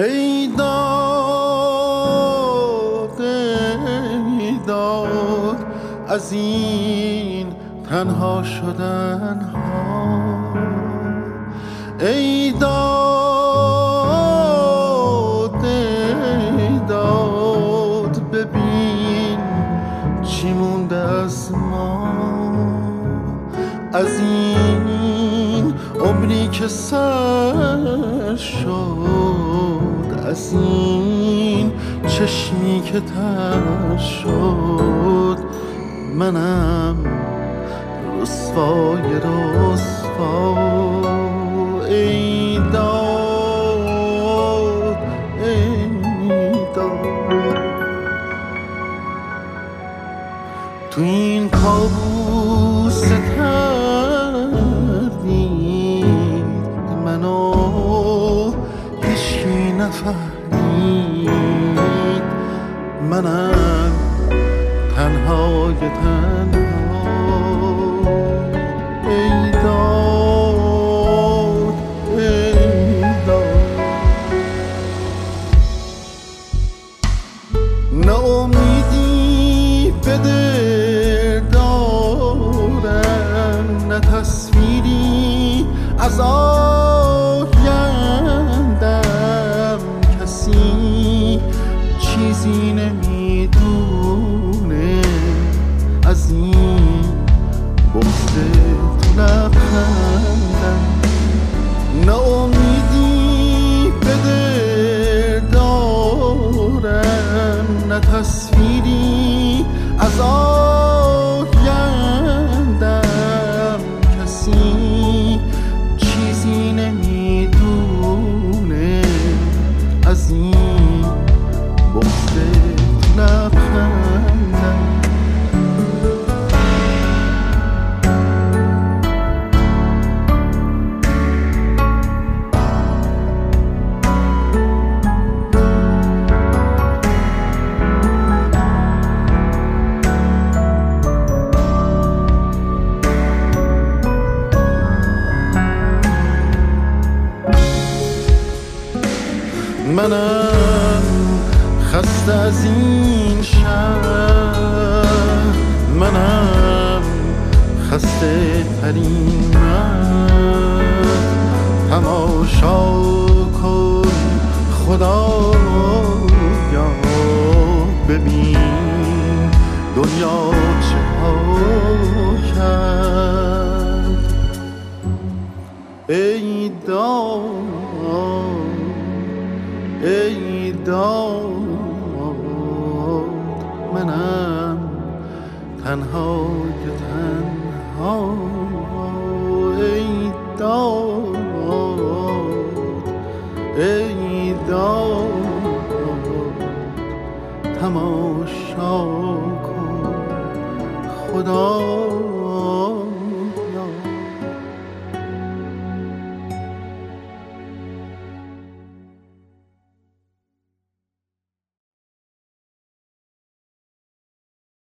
ای داد ای داد از این تنها شدن ها، ای داد ای داد ببین چی مونده از ما، از این عمری که سر شد، از این چشمی که تر شد. منم رسوای رسوا، ای داد ای داد. تو این کابوس تردید منو هیچکی نفهمید، منم تنهای تنها، ای داد ای داد. ناامیدی بده دارم، نه تصویری از آیندم، کسی چیزی نمیدونه از این بغض تو لبخندم. ناامیدی بده دارم، نه تصویری از آیندم، کسی چیزی نمیدونه از این بغض تو لبخندم. منم خسته از این شهر، منم خسته ترین مرد. تماشا کن خدایا ببین دنیا چه ها کرد، ای داد ای داد. منم تنهای تنها، ای داد ای داد. تماشا کن خدا